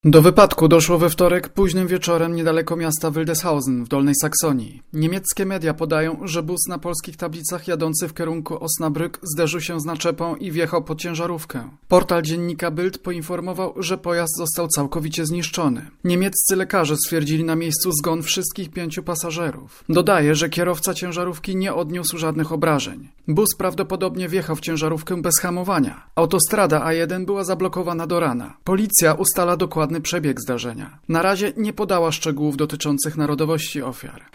Do wypadku doszło we wtorek późnym wieczorem niedaleko miasta Wildeshausen w Dolnej Saksonii. Niemieckie media podają, że bus na polskich tablicach jadący w kierunku Osnabrück zderzył się z naczepą i wjechał pod ciężarówkę. Portal dziennika Bild poinformował, że pojazd został całkowicie zniszczony. Niemieccy lekarze stwierdzili na miejscu zgon wszystkich 5 pasażerów. Dodaje, że kierowca ciężarówki nie odniósł żadnych obrażeń. Bus prawdopodobnie wjechał w ciężarówkę bez hamowania. Autostrada A1 była zablokowana do rana. Policja ustala dokładny przebieg zdarzenia. Na razie nie podała szczegółów dotyczących narodowości ofiar.